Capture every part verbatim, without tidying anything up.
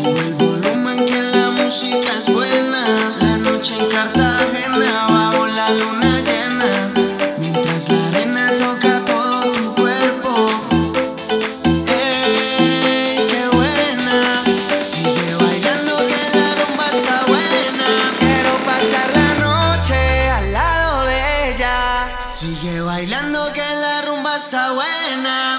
Sube el volumen que la música es buena. La noche en Cartagena bajo la luna llena, mientras la arena toca todo tu cuerpo. Ey, qué buena. Sigue bailando que la rumba está buena. Quiero pasar la noche al lado de ella. Sigue bailando que la rumba está buena.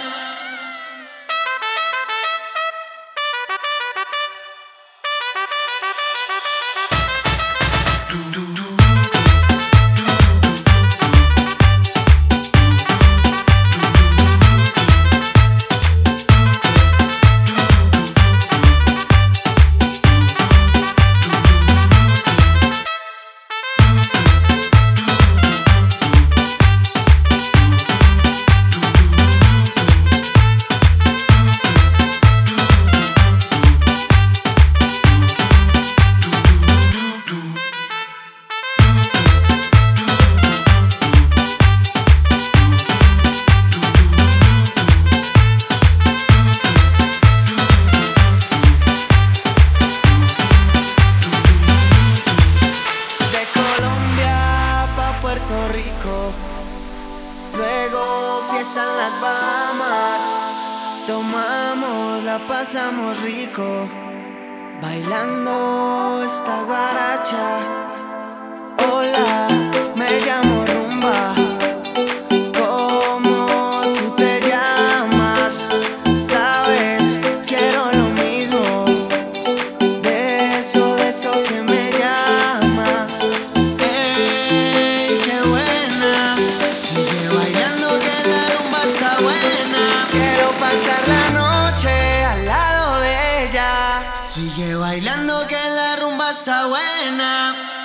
Puerto Rico, luego fiesta en las Bahamas. Tomamos, la pasamos rico, bailando esta guaracha. Hola, me llamo Rumba. ¿Cómo tú te llamas? Sabes, quiero lo mismo. De eso, de eso que me llama. Está buena. Quiero pasar la noche al lado de ella. Sigue bailando que la rumba está buena.